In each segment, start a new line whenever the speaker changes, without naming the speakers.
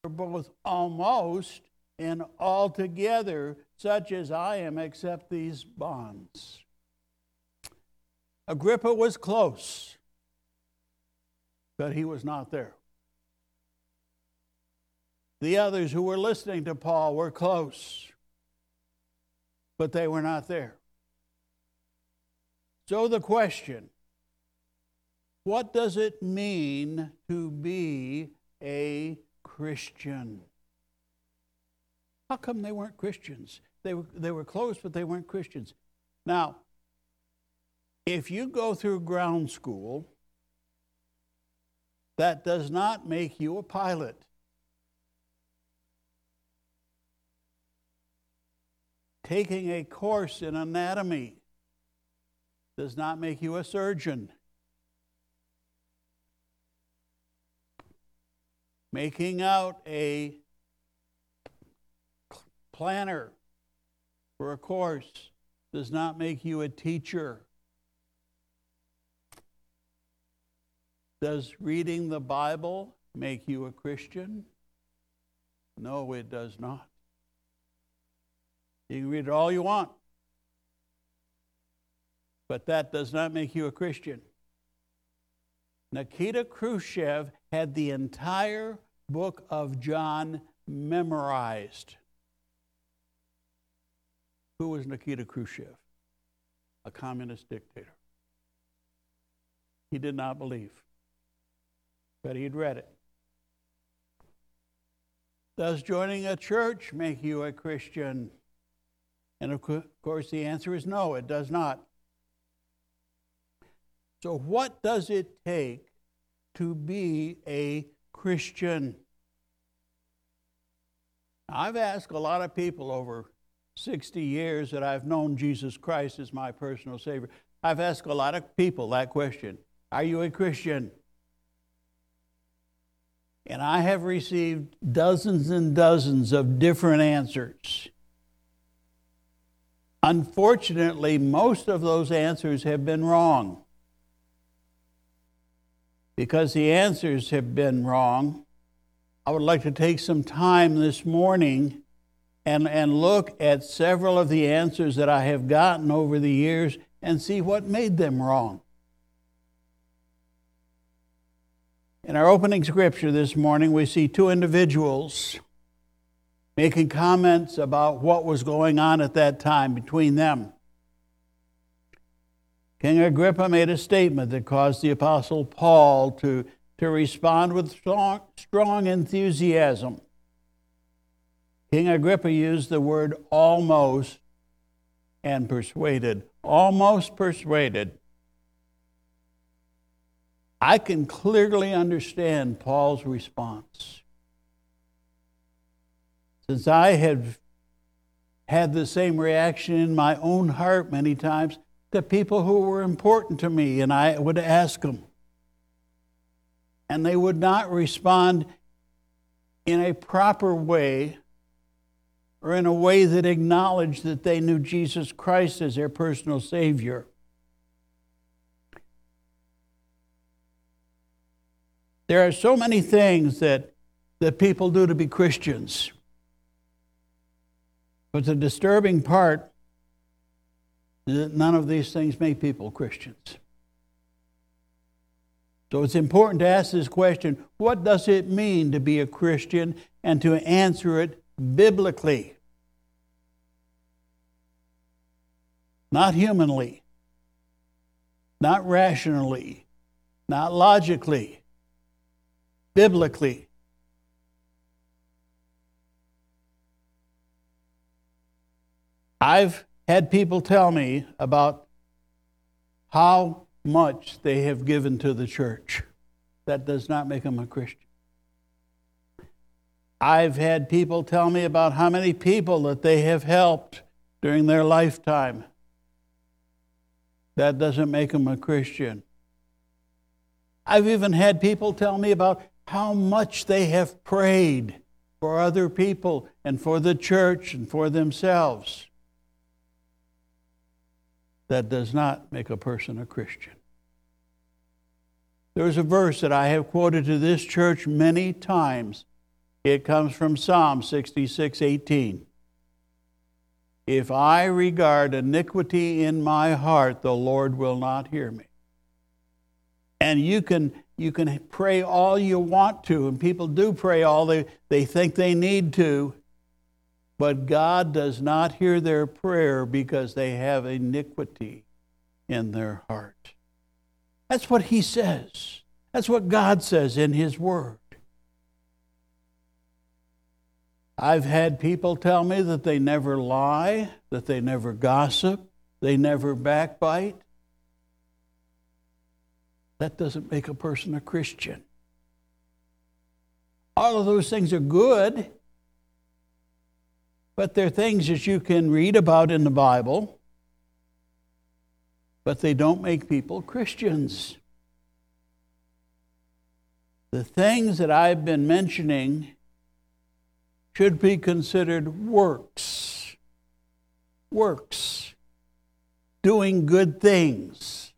both almost and altogether such as I am, except these bonds. Agrippa was close, but he was not there. The others who were listening to Paul were close, but they were not there. So the question, what does it mean to be a Christian? How come they weren't Christians? They were close, but they weren't Christians. Now, if you go through ground school, that does not make you a pilot. Taking a course in anatomy does not make you a surgeon. Making out a planner for a course does not make you a teacher. Does reading the Bible make you a Christian? No, it does not. You can read it all you want, but that does not make you a Christian. Nikita Khrushchev had the entire book of John memorized. Who was Nikita Khrushchev? A communist dictator. He did not believe, but he'd read it. Does joining a church make you a Christian? And of course, the answer is no, it does not. So what does it take to be a Christian? I've asked a lot of people over 60 years that I've known Jesus Christ as my personal Savior. I've asked a lot of people that question. Are you a Christian? And I have received dozens and dozens of different answers. Unfortunately, most of those answers have been wrong. Because the answers have been wrong, I would like to take some time this morning and look at several of the answers that I have gotten over the years and see what made them wrong. In our opening scripture this morning, we see two individuals making comments about what was going on at that time between them. King Agrippa made a statement that caused the Apostle Paul to respond with strong enthusiasm. King Agrippa used the word almost and persuaded. Almost persuaded. I can clearly understand Paul's response. Since I have had the same reaction in my own heart many times to people who were important to me, and I would ask them, and they would not respond in a proper way or in a way that acknowledged that they knew Jesus Christ as their personal Savior. There are so many things that people do to be Christians. But the disturbing part is that none of these things make people Christians. So it's important to ask this question, what does it mean to be a Christian, and to answer it biblically? Not humanly, not rationally, not logically, biblically. I've had people tell me about how much they have given to the church. That does not make them a Christian. I've had people tell me about how many people that they have helped during their lifetime. That doesn't make them a Christian. I've even had people tell me about how much they have prayed for other people and for the church and for themselves. That does not make a person a Christian. There is a verse that I have quoted to this church many times It comes from Psalm 66:18. If I regard iniquity in my heart, the Lord will not hear me. And you can pray all you want to, and people do pray all they think they need to, but God does not hear their prayer because they have iniquity in their heart. That's what He says. That's what God says in His Word. I've had people tell me that they never lie, that they never gossip, they never backbite. That doesn't make a person a Christian. All of those things are good, but they're things that you can read about in the Bible, but they don't make people Christians. The things that I've been mentioning should be considered works. Works. Doing good things.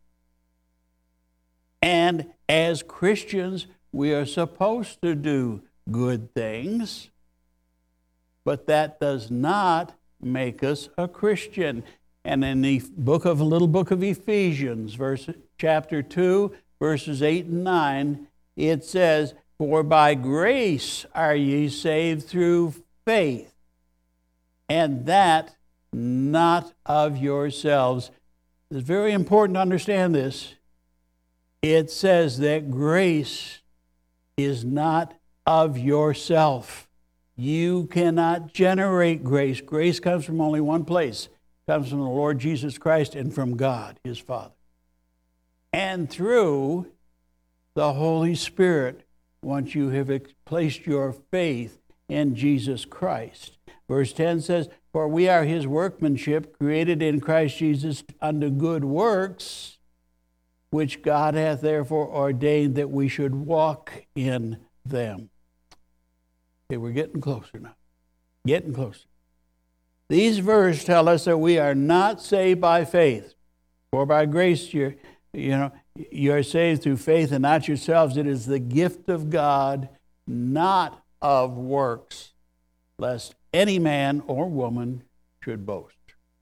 And as Christians, we are supposed to do good things, but that does not make us a Christian. And in the little book of Ephesians, chapter 2, verses 8 and 9, it says, "For by grace are ye saved through faith, and that not of yourselves." It's very important to understand this. It says that grace is not of yourself. You cannot generate grace. Grace comes from only one place. It comes from the Lord Jesus Christ and from God, His Father. And through the Holy Spirit, once you have placed your faith in Jesus Christ. Verse 10 says, "For we are His workmanship, created in Christ Jesus unto good works, which God hath therefore ordained that we should walk in them." Okay, we're getting closer now. Getting closer. These verses tell us that we are not saved by faith. For by grace you're saved through faith and not yourselves. It is the gift of God, not of works, lest any man or woman should boast.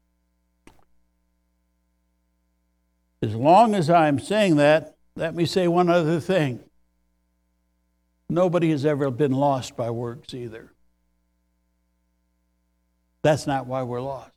As long as I'm saying that, let me say one other thing. Nobody has ever been lost by works either. That's not why we're lost.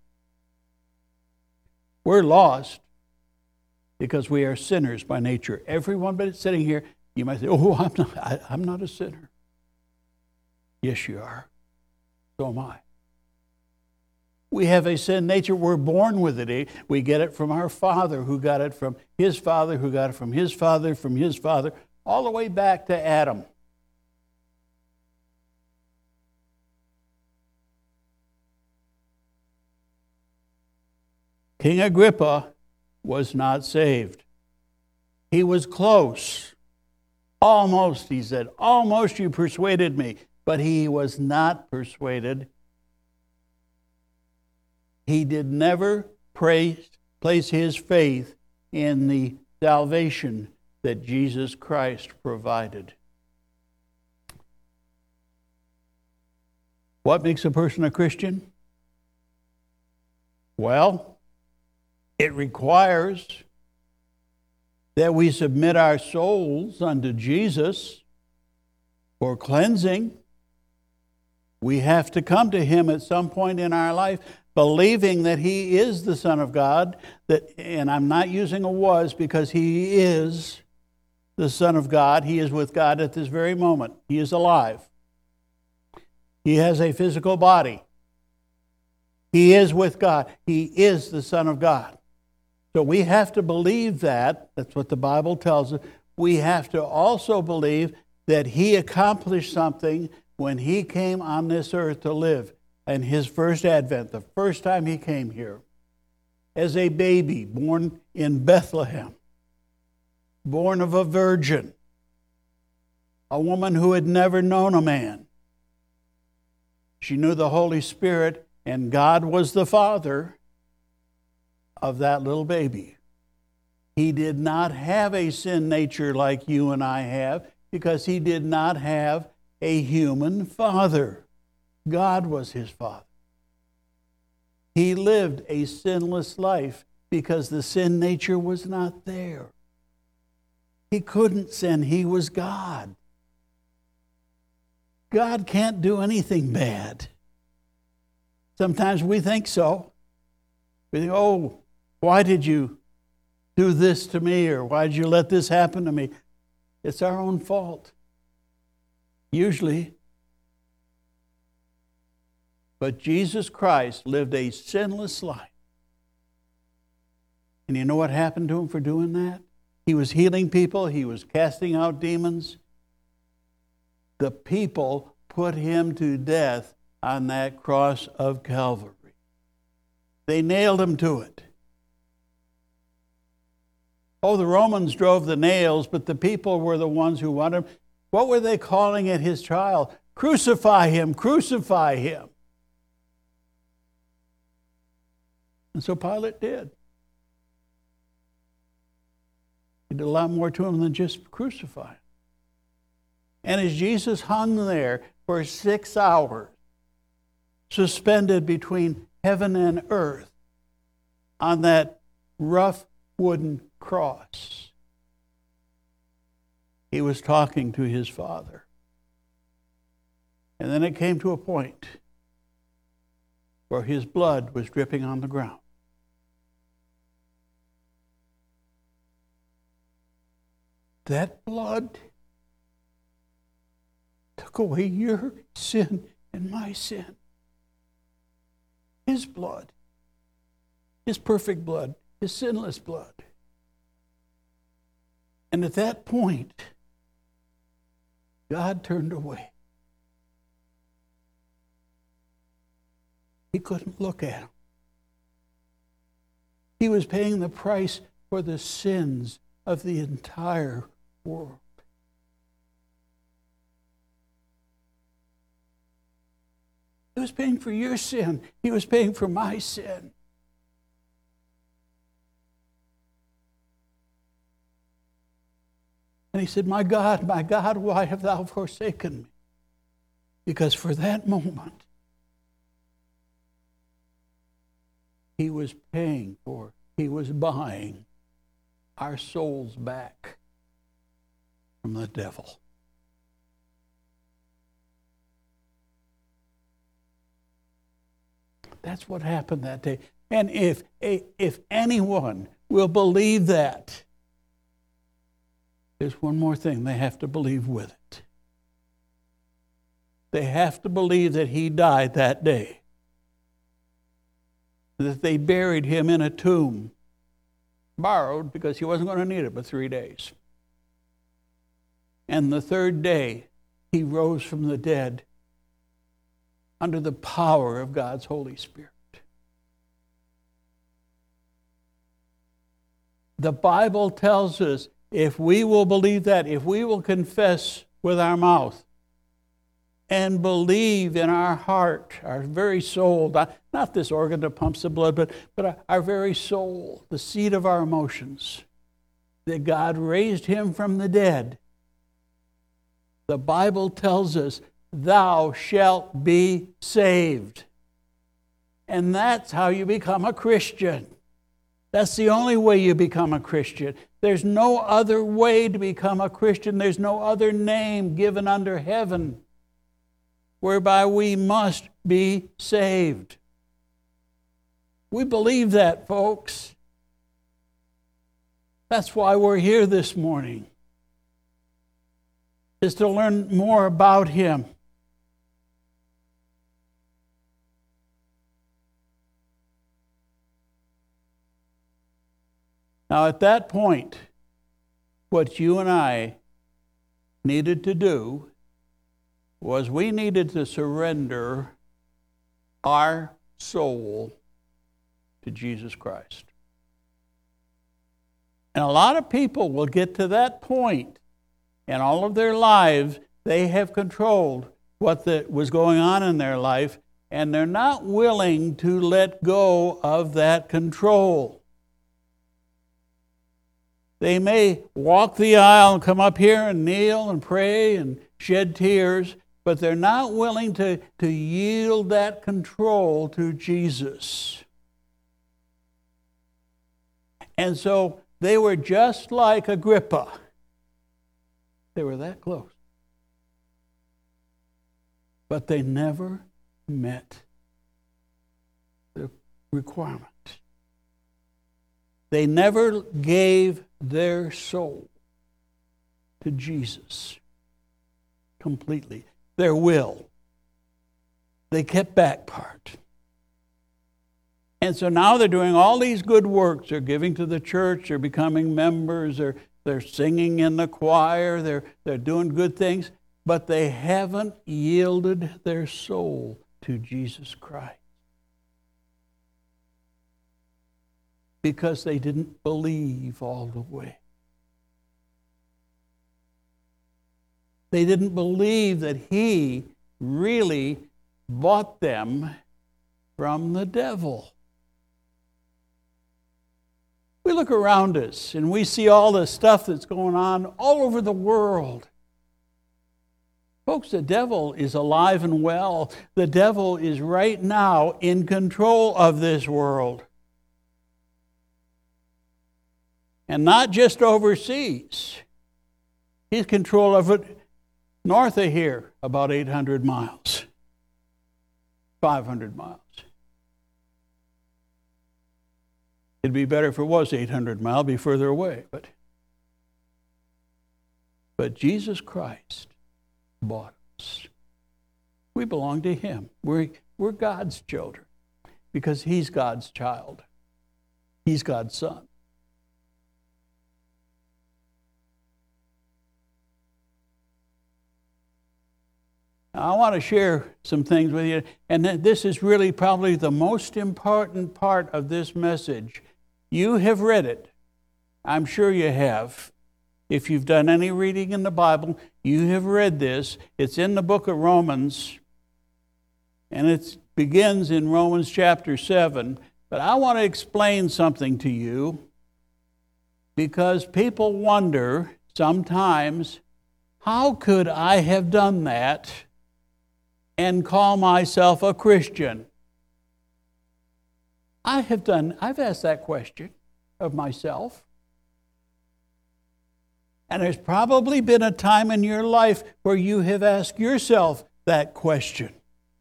We're lost because we are sinners by nature. Everyone but sitting here, you might say, "Oh, I'm not a sinner." Yes, you are. So am I. We have a sin nature. We're born with it. We get it from our father, who got it from his father, who got it from his father, all the way back to Adam. King Agrippa was not saved. He was close. Almost, he said, "Almost you persuaded me." But he was not persuaded. He did never place his faith in the salvation that Jesus Christ provided. What makes a person a Christian? Well, it requires that we submit our souls unto Jesus for cleansing. We have to come to Him at some point in our life, believing that He is the Son of God. And I'm not using a was, because He is the Son of God. He is with God at this very moment. He is alive. He has a physical body. He is with God. He is the Son of God. So we have to believe that. That's what the Bible tells us. We have to also believe that He accomplished something when He came on this earth to live. In His first advent, the first time He came here, as a baby born in Bethlehem, born of a virgin, a woman who had never known a man. She knew the Holy Spirit, and God was the Father of that little baby. He did not have a sin nature like you and I have, because He did not have a human father. God was his father. He lived a sinless life because the sin nature was not there. He couldn't sin. He was God. God can't do anything bad. Sometimes we think so. We think, oh, why did you do this to me? Or why did you let this happen to me? It's our own fault. Usually. But Jesus Christ lived a sinless life. And you know what happened to him for doing that? He was healing people. He was casting out demons. The people put him to death on that cross of Calvary. They nailed him to it. Oh, the Romans drove the nails, but the people were the ones who wanted him. What were they calling at his trial? Crucify him, crucify him. And so Pilate did. He did a lot more to him than just crucify him. And as Jesus hung there for 6 hours, suspended between heaven and earth on that rough wooden cross, he was talking to his Father. And then it came to a point where his blood was dripping on the ground. That blood took away your sin and my sin. His blood, his perfect blood, his sinless blood. And at that point, God turned away. He couldn't look at him. He was paying the price for the sins of the entire world. He was paying for your sin. He was paying for my sin. And he said, my God, why have thou forsaken me? Because for that moment, he was paying for, he was buying our souls back from the devil. That's what happened that day. And if anyone will believe that, there's one more thing they have to believe with it. They have to believe that he died that day. That they buried him in a tomb, borrowed because he wasn't going to need it but 3 days. And the third day, he rose from the dead under the power of God's Holy Spirit. The Bible tells us if we will believe that, if we will confess with our mouth and believe in our heart, our very soul, not this organ that pumps the blood, but our very soul, the seat of our emotions, that God raised him from the dead, the Bible tells us, thou shalt be saved. And that's how you become a Christian. That's the only way you become a Christian. There's no other way to become a Christian. There's no other name given under heaven whereby we must be saved. We believe that, folks. That's why we're here this morning, is to learn more about him. Now, at that point, what you and I needed to do was we needed to surrender our soul to Jesus Christ. And a lot of people will get to that point in all of their lives. They have controlled what was going on in their life, and they're not willing to let go of that control. They may walk the aisle and come up here and kneel and pray and shed tears, but they're not willing to yield that control to Jesus. And so they were just like Agrippa. They were that close. But they never met the requirement. They never gave their soul to Jesus completely. Their will. They kept back part. And so now they're doing all these good works. They're giving to the church. They're becoming members. They're singing in the choir. They're doing good things. But they haven't yielded their soul to Jesus Christ. Because they didn't believe all the way. They didn't believe that He really bought them from the devil. We look around us and we see all the stuff that's going on all over the world. Folks, the devil is alive and well. The devil is right now in control of this world. And not just overseas. He's control of it north of here, about 800 miles. 500 miles. It'd be better if it was 800 miles, be further away. But Jesus Christ bought us. We belong to Him. We're God's children because He's God's child. He's God's son. Now, I want to share some things with you, and this is really probably the most important part of this message. You have read it. I'm sure you have. If you've done any reading in the Bible, you have read this. It's in the book of Romans, and it begins in Romans chapter 7. But I want to explain something to you because people wonder sometimes, how could I have done that and call myself a Christian? I've asked that question of myself. And there's probably been a time in your life where you have asked yourself that question.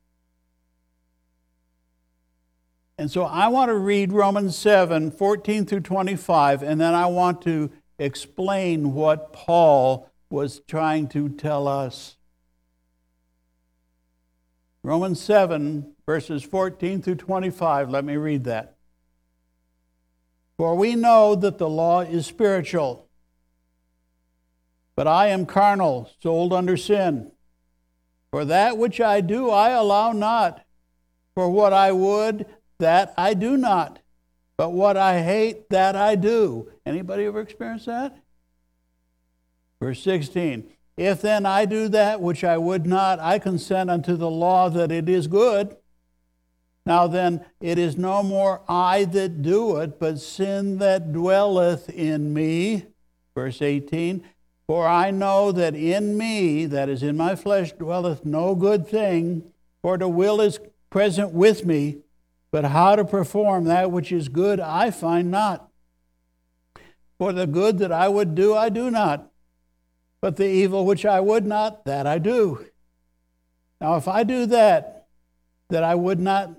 And so I want to read Romans 7, 14 through 25, and then I want to explain what Paul was trying to tell us. Romans 7, verses 14 through 25. Let me read that. For we know that the law is spiritual, but I am carnal, sold under sin. For that which I do, I allow not. For what I would, that I do not. But what I hate, that I do. Anybody ever experienced that? Verse 16. If then I do that which I would not, I consent unto the law that it is good. Now then, it is no more I that do it, but sin that dwelleth in me. Verse 18. For I know that in me, that is in my flesh, dwelleth no good thing, for the will is present with me, but how to perform that which is good I find not. For the good that I would do, I do not. But the evil which I would not, that I do. Now if I do that I would not,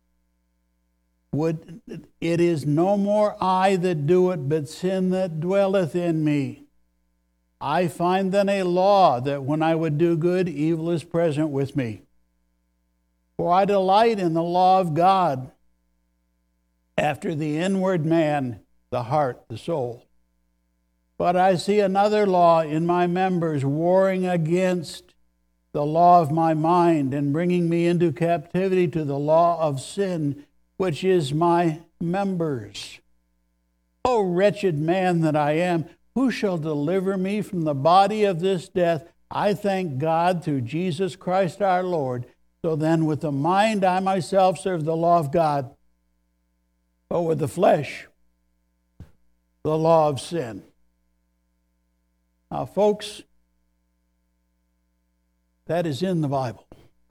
it is no more I that do it, but sin that dwelleth in me. I find then a law that when I would do good, evil is present with me. For I delight in the law of God, after the inward man, the heart, the soul. But I see another law in my members, warring against the law of my mind and bringing me into captivity to the law of sin, which is my members. O wretched man that I am, who shall deliver me from the body of this death? I thank God through Jesus Christ our Lord. So then with the mind I myself serve the law of God, but with the flesh, the law of sin. Now, folks, That is in the Bible.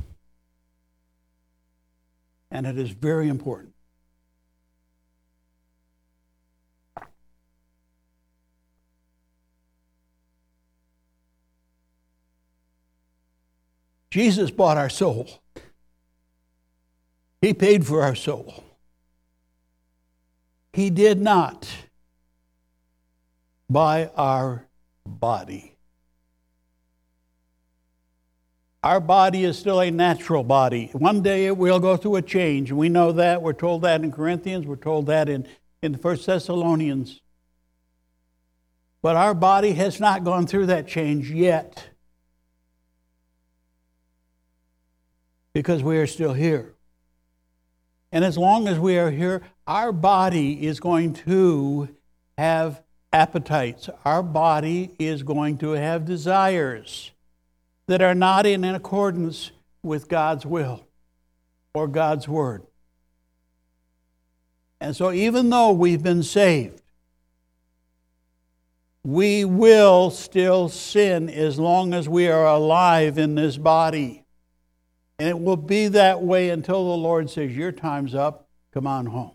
And it is very important. Jesus bought our soul. He paid for our soul. He did not buy our body. Our body is still a natural body. One day it will go through a change. We know that. We're told that in Corinthians. We're told that in 1 Thessalonians. But our body has not gone through that change yet. Because we are still here. And as long as we are here, our body is going to have appetites. Our body is going to have desires that are not in accordance with God's will or God's word. And so even though we've been saved, we will still sin as long as we are alive in this body. And it will be that way until the Lord says, your time's up, come on home.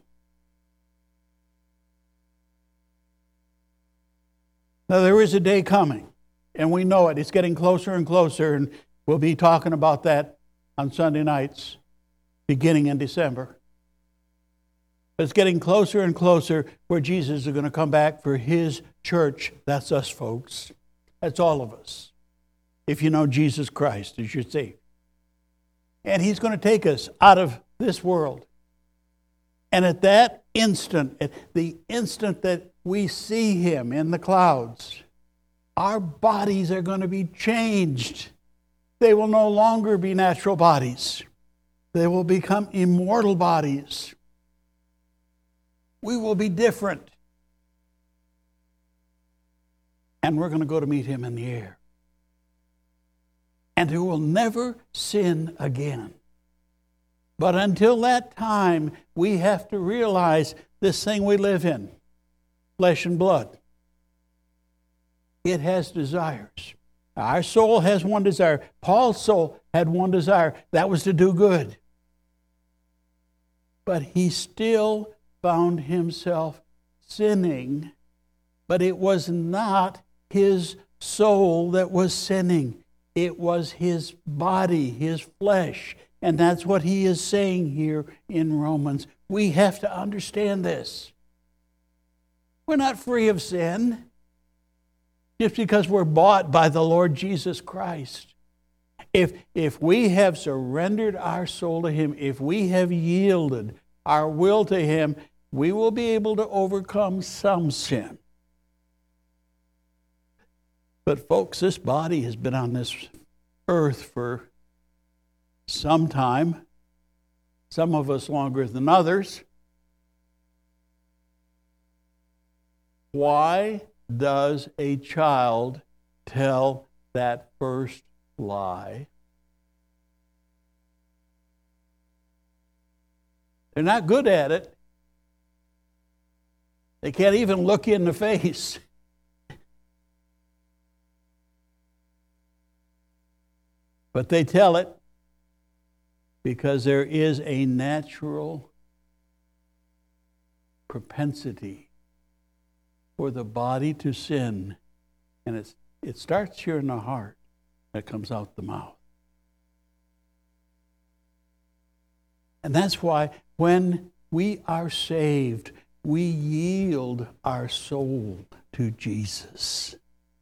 Now there is a day coming, and we know it. It's getting closer and closer, and we'll be talking about that on Sunday nights, beginning in December. But it's getting closer and closer where Jesus is going to come back for His church. That's us, folks. That's all of us. If you know Jesus Christ as your Savior. And He's going to take us out of this world. And at that instant, at the instant that we see Him in the clouds, our bodies are going to be changed. They will no longer be natural bodies. They will become immortal bodies. We will be different. And we're going to go to meet Him in the air. And who will never sin again. But until that time, we have to realize this thing we live in, flesh and blood, it has desires. Our soul has one desire. Paul's soul had one desire. That was to do good. But he still found himself sinning. But it was not his soul that was sinning. It was his body, his flesh. And that's what he is saying here in Romans. We have to understand this. We're not free of sin just because we're bought by the Lord Jesus Christ. If we have surrendered our soul to Him, if we have yielded our will to Him, we will be able to overcome some sin. But folks, this body has been on this earth for some time, some of us longer than others. Why does a child tell that first lie? They're not good at it. They can't even look you in the face. But they tell it because there is a natural propensity for the body to sin. And it starts here in the heart. That comes out the mouth. And that's why when we are saved, we yield our soul to Jesus.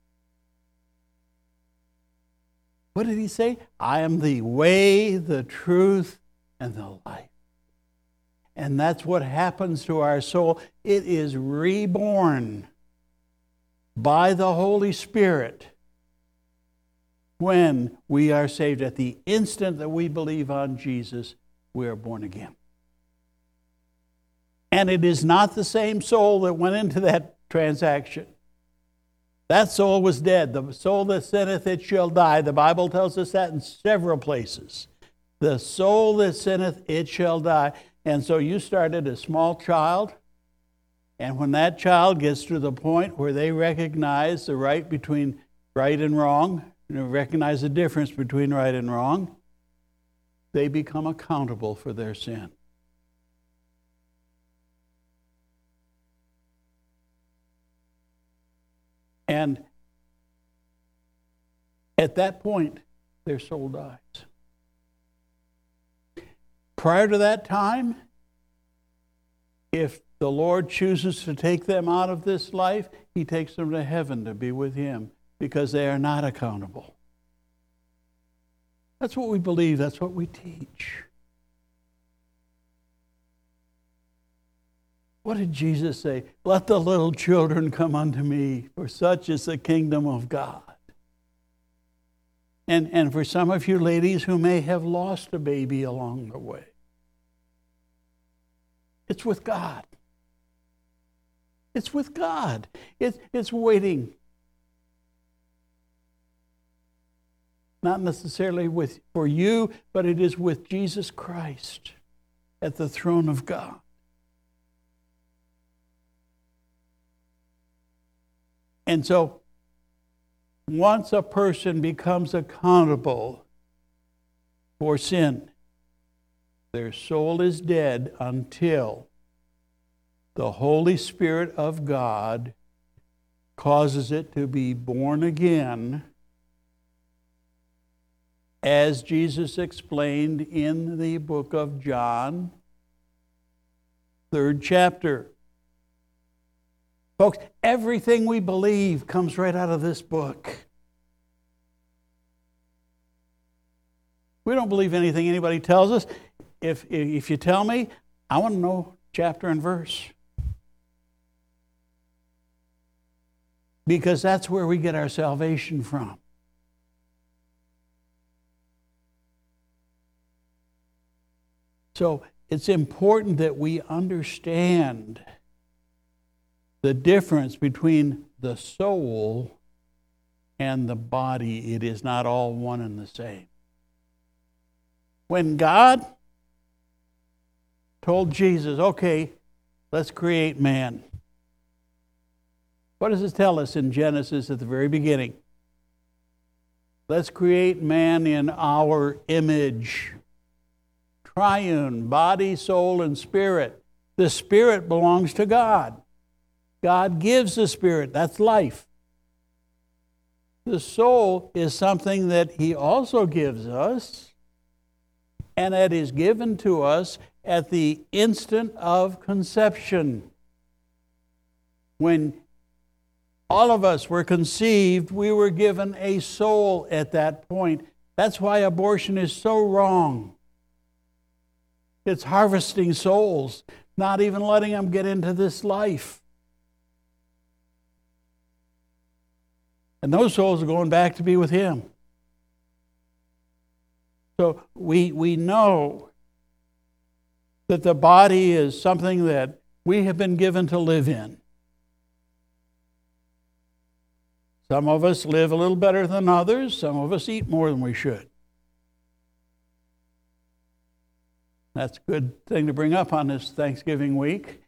What did He say? I am the way, the truth, and the life. And that's what happens to our soul. It is reborn by the Holy Spirit when we are saved. At the instant that we believe on Jesus, we are born again. And it is not the same soul that went into that transaction. That soul was dead. The soul that sinneth, it shall die. The Bible tells us that in several places. The soul that sinneth, it shall die. And so you started a small child, and when that child gets to the point where they recognize the right between right and wrong, recognize the difference between right and wrong, they become accountable for their sin. And at that point, their soul dies. Prior to that time, if the Lord chooses to take them out of this life, He takes them to heaven to be with Him, because they are not accountable. That's what we believe. That's what we teach. What did Jesus say? Let the little children come unto me, for such is the kingdom of God. And for some of you ladies who may have lost a baby along the way, it's with God. It's with God. It's waiting. Not necessarily for you, but it is with Jesus Christ at the throne of God. And so, once a person becomes accountable for sin, their soul is dead until the Holy Spirit of God causes it to be born again, as Jesus explained in the book of John, 3rd chapter. Folks, everything we believe comes right out of this book. We don't believe anything anybody tells us. If you tell me, I want to know chapter and verse. Because that's where we get our salvation from. So it's important that we understand the difference between the soul and the body. It is not all one and the same. When God told Jesus, okay, let's create man, what does it tell us in Genesis at the very beginning? Let's create man in our image. Triune, body, soul, and spirit. The spirit belongs to God. God gives the spirit. That's life. The soul is something that He also gives us, and that is given to us at the instant of conception. When all of us were conceived, we were given a soul at that point. That's why abortion is so wrong. It's harvesting souls, not even letting them get into this life. And those souls are going back to be with Him. So we know that the body is something that we have been given to live in. Some of us live a little better than others. Some of us eat more than we should. That's a good thing to bring up on this Thanksgiving week.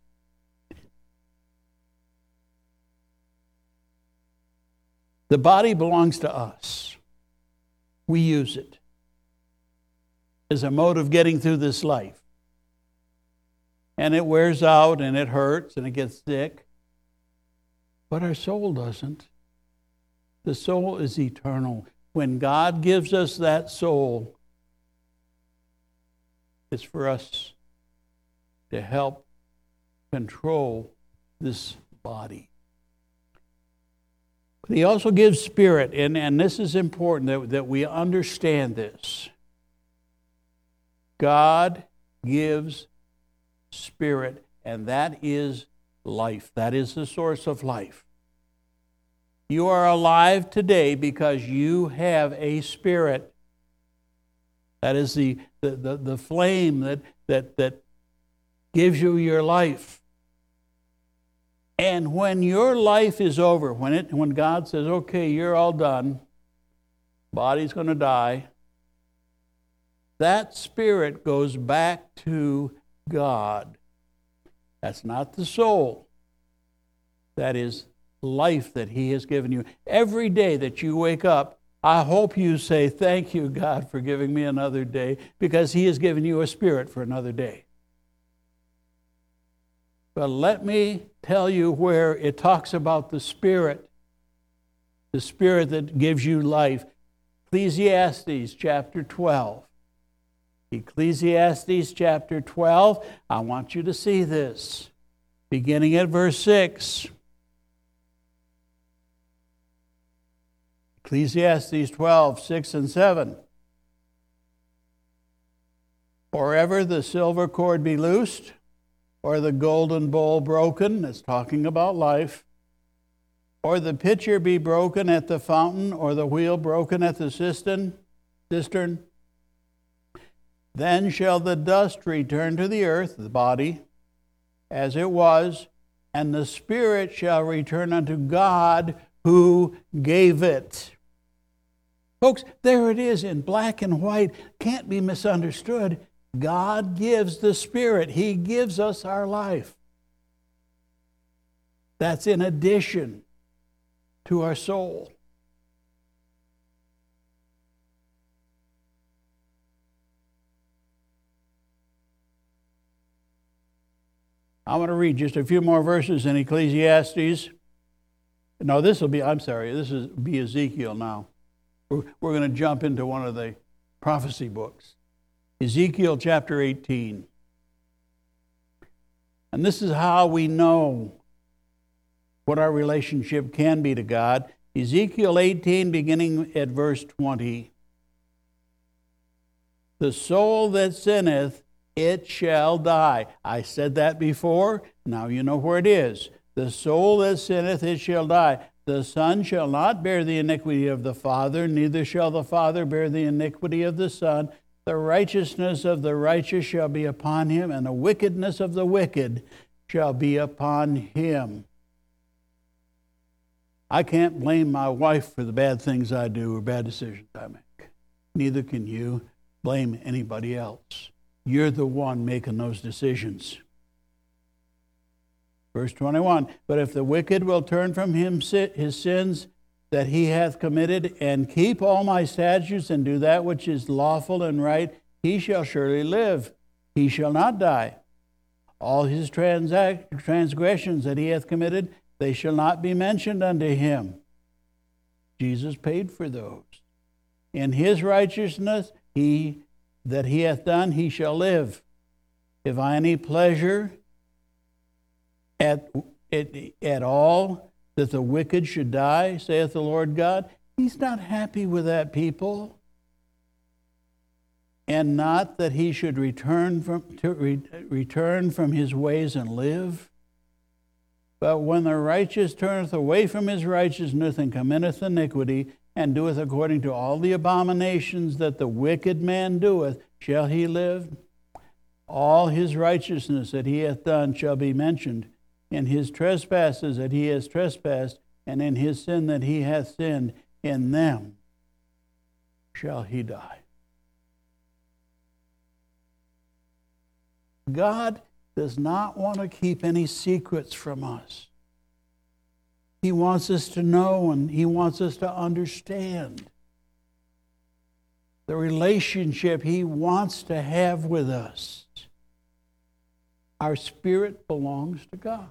The body belongs to us. We use it as a mode of getting through this life. And it wears out and it hurts and it gets sick. But our soul doesn't. The soul is eternal. When God gives us that soul, it's for us to help control this body. But He also gives spirit, and this is important that we understand this. God gives spirit, and that is life. That is the source of life. You are alive today because you have a spirit. That is the flame that gives you your life. And when your life is over, when God says, okay, you're all done, body's going to die, that spirit goes back to God. That's not the soul. That is life that He has given you. Every day that you wake up, I hope you say, thank you, God, for giving me another day, because He has given you a spirit for another day. But let me tell you where it talks about the Spirit that gives you life. Ecclesiastes chapter 12. Ecclesiastes chapter 12. I want you to see this. Beginning at verse 6. Ecclesiastes 12, 6 and 7. Or ever the silver cord be loosed, or the golden bowl broken, that's talking about life, or the pitcher be broken at the fountain, or the wheel broken at the cistern, then shall the dust return to the earth, the body, as it was, and the spirit shall return unto God who gave it. Folks, there it is in black and white. Can't be misunderstood. God gives the Spirit. He gives us our life. That's in addition to our soul. I want to read just a few more verses in Ecclesiastes. No, this will be Ezekiel now. We're going to jump into one of the prophecy books. Ezekiel chapter 18. And this is how we know what our relationship can be to God. Ezekiel 18, beginning at verse 20. The soul that sinneth, it shall die. I said that before. Now you know where it is. The soul that sinneth, it shall die. The Son shall not bear the iniquity of the Father, neither shall the Father bear the iniquity of the Son. The righteousness of the righteous shall be upon him, and the wickedness of the wicked shall be upon him. I can't blame my wife for the bad things I do or bad decisions I make. Neither can you blame anybody else. You're the one making those decisions. Verse 21, but if the wicked will turn from him his sins that he hath committed, and keep all my statutes, and do that which is lawful and right, he shall surely live. He shall not die. All his transgressions that he hath committed, they shall not be mentioned unto him. Jesus paid for those. In his righteousness that he hath done, he shall live. If I any pleasure at all that the wicked should die, saith the Lord God, He's not happy with that people. And not that he should return from his ways and live. But when the righteous turneth away from his righteousness and committeth iniquity, and doeth according to all the abominations that the wicked man doeth, shall he live? All his righteousness that he hath done shall be mentioned, in his trespasses that he has trespassed, and in his sin that he hath sinned, in them shall he die. God does not want to keep any secrets from us. He wants us to know, and He wants us to understand the relationship He wants to have with us. Our spirit belongs to God.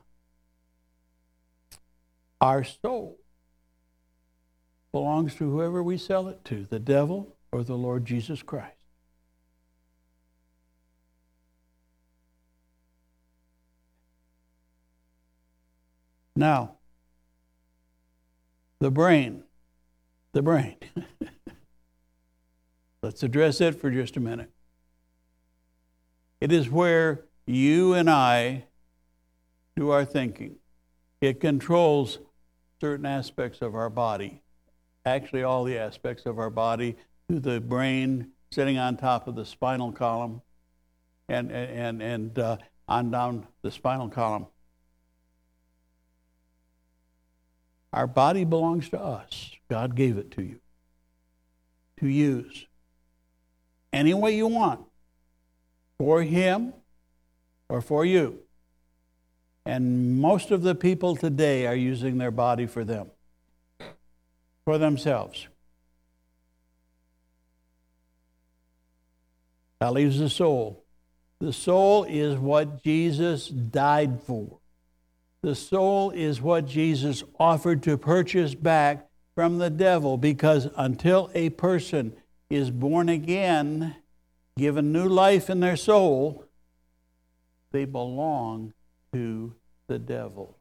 Our soul belongs to whoever we sell it to, the devil or the Lord Jesus Christ. Now, the brain. Let's address it for just a minute. It is where you and I do our thinking. It controls certain aspects of our body. Actually, all the aspects of our body, through the brain sitting on top of the spinal column and on down the spinal column. Our body belongs to us. God gave it to you to use any way you want, for Him or for you. And most of the people today are using their body for them, for themselves. That leaves the soul. The soul is what Jesus died for. The soul is what Jesus offered to purchase back from the devil, because until a person is born again, given new life in their soul, they belong to the devil.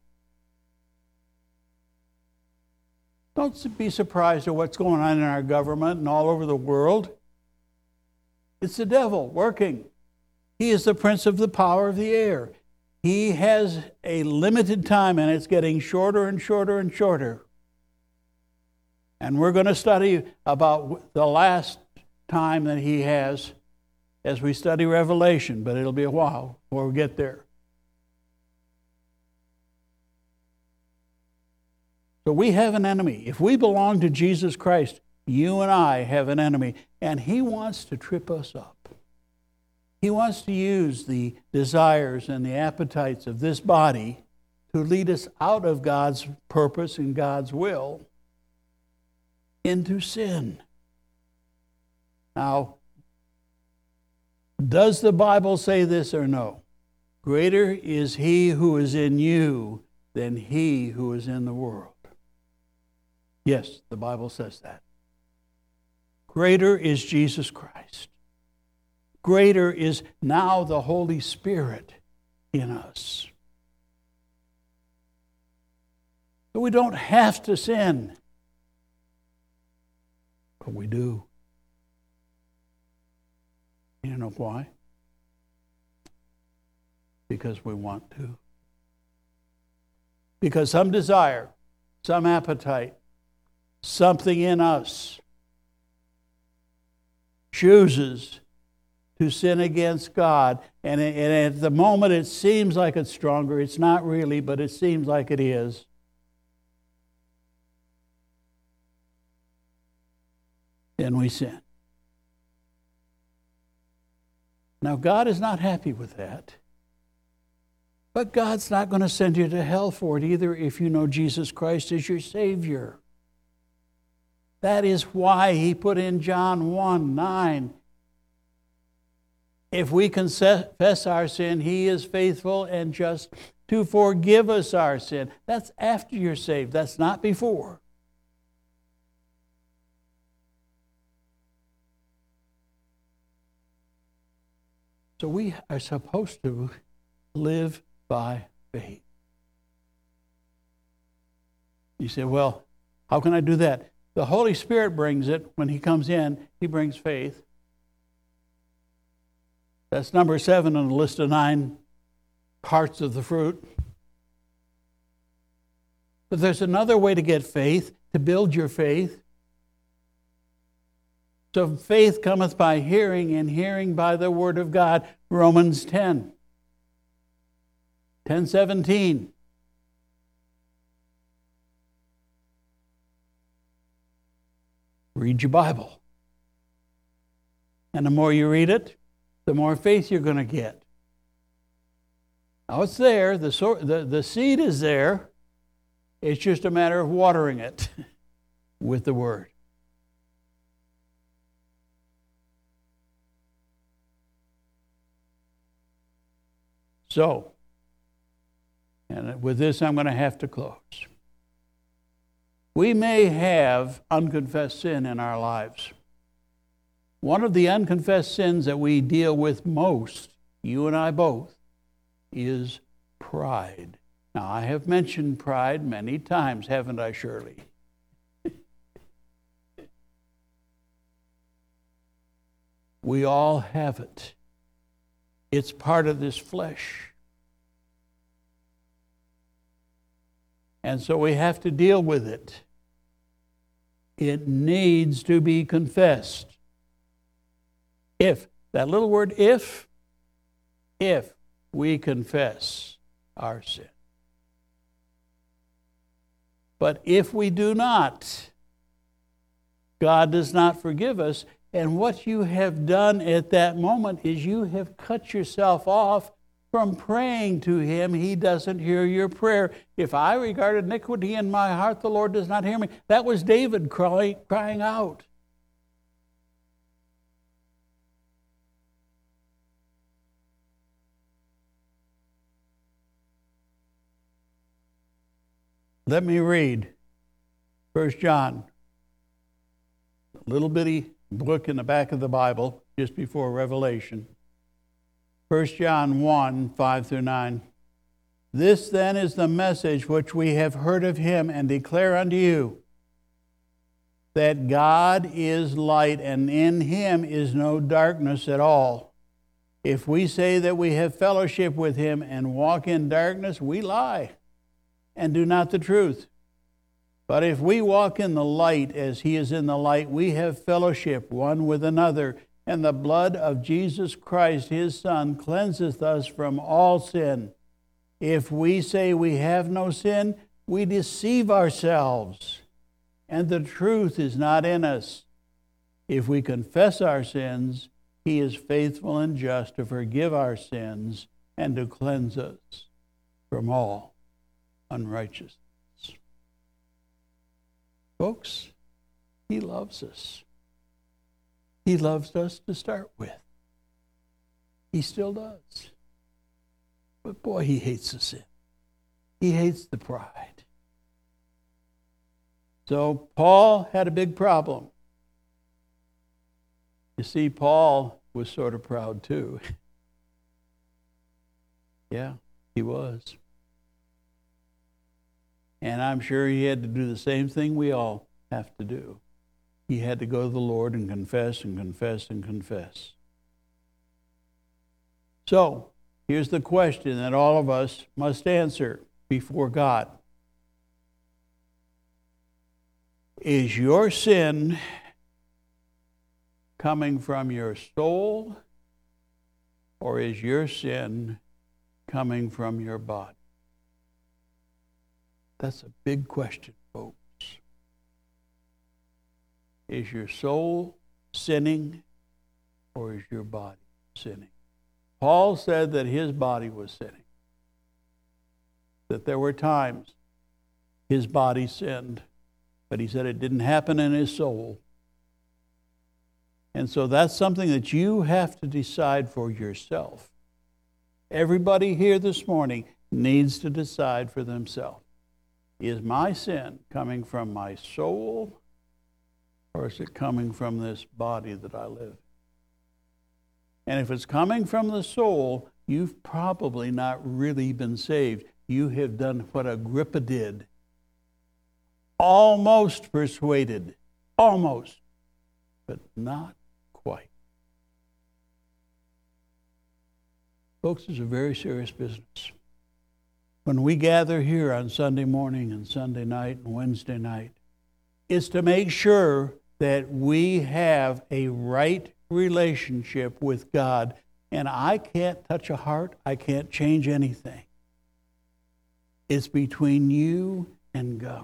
Don't be surprised at what's going on in our government and all over the world. It's the devil working. He is the prince of the power of the air. He has a limited time, and it's getting shorter and shorter and shorter. And we're going to study about the last time that he has as we study Revelation, but it'll be a while before we get there. So we have an enemy. If we belong to Jesus Christ, you and I have an enemy, and he wants to trip us up. He wants to use the desires and the appetites of this body to lead us out of God's purpose and God's will into sin. Now, does the Bible say this or no? Greater is he who is in you than he who is in the world. Yes, the Bible says that. Greater is Jesus Christ. Greater is now the Holy Spirit in us. So we don't have to sin, but we do. You know why? Because we want to. Because some desire, some appetite, something in us chooses to sin against God. And at the moment it seems like it's stronger. It's not really, but it seems like it is. Then we sin. Now, God is not happy with that. But God's not going to send you to hell for it either if you know Jesus Christ as your Savior. That is why he put in John 1:9. If we confess our sin, he is faithful and just to forgive us our sin. That's after you're saved. That's not before. So we are supposed to live by faith. You say, well, how can I do that? The Holy Spirit brings it. When he comes in, he brings faith. That's number 7 on the list of 9 parts of the fruit. But there's another way to get faith, to build your faith. So faith cometh by hearing, and hearing by the word of God. Romans 10:17. Read your Bible. And the more you read it, the more faith you're going to get. Now it's there. The seed is there. It's just a matter of watering it with the Word. So, and with this I'm going to have to close. We may have unconfessed sin in our lives. One of the unconfessed sins that we deal with most, you and I both, is pride. Now, I have mentioned pride many times, haven't I, Shirley? We all have it. It's part of this flesh. And so we have to deal with it. It needs to be confessed. If, that little word if we confess our sin. But if we do not, God does not forgive us. And what you have done at that moment is you have cut yourself off from praying to Him. He doesn't hear your prayer. If I regard iniquity in my heart, the Lord does not hear me. That was David crying out. Let me read 1 John, a little bitty book in the back of the Bible, just before Revelation. 1 John 1, 5 through 9. This then is the message which we have heard of him and declare unto you, that God is light, and in him is no darkness at all. If we say that we have fellowship with him and walk in darkness, we lie and do not the truth. But if we walk in the light as he is in the light, we have fellowship one with another, and the blood of Jesus Christ, his Son, cleanseth us from all sin. If we say we have no sin, we deceive ourselves, and the truth is not in us. If we confess our sins, he is faithful and just to forgive our sins and to cleanse us from all unrighteousness. Folks, he loves us. He loves us to start with. He still does. But boy, he hates the sin. He hates the pride. So Paul had a big problem. You see, Paul was sort of proud too. Yeah, he was. And I'm sure he had to do the same thing we all have to do. He had to go to the Lord and confess and confess and confess. So, here's the question that all of us must answer before God. Is your sin coming from your soul, or is your sin coming from your body? That's a big question, folks. Is your soul sinning, or is your body sinning? Paul said that his body was sinning, that there were times his body sinned, but he said it didn't happen in his soul. And so that's something that you have to decide for yourself. Everybody here this morning needs to decide for themselves. Is my sin coming from my soul, or is it coming from this body that I live? And if it's coming from the soul, you've probably not really been saved. You have done what Agrippa did. Almost persuaded. Almost. But not quite. Folks, it's a very serious business. When we gather here on Sunday morning and Sunday night and Wednesday night, it's to make sure that we have a right relationship with God. And I can't touch a heart. I can't change anything. It's between you and God.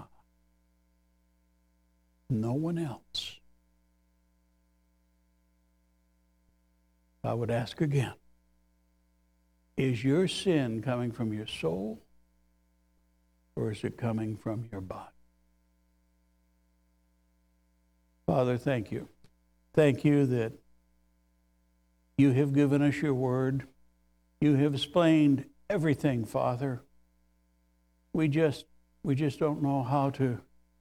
No one else. I would ask again, is your sin coming from your soul, or is it coming from your body? Father, thank you. Thank you that you have given us your word. You have explained everything, Father. We just don't know how to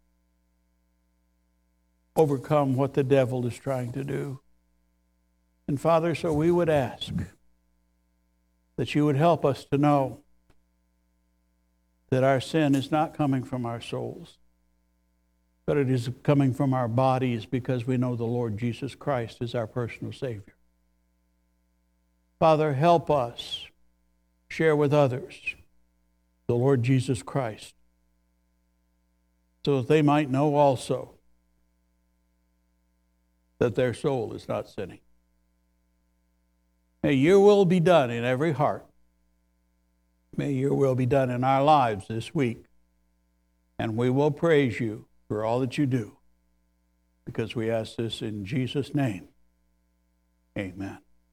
overcome what the devil is trying to do. And Father, so we would ask that you would help us to know that our sin is not coming from our souls, but it is coming from our bodies, because we know the Lord Jesus Christ is our personal Savior. Father, help us share with others the Lord Jesus Christ, so that they might know also that their soul is not sinning. May your will be done in every heart. May your will be done in our lives this week. And we will praise you for all that you do, because we ask this in Jesus' name. Amen.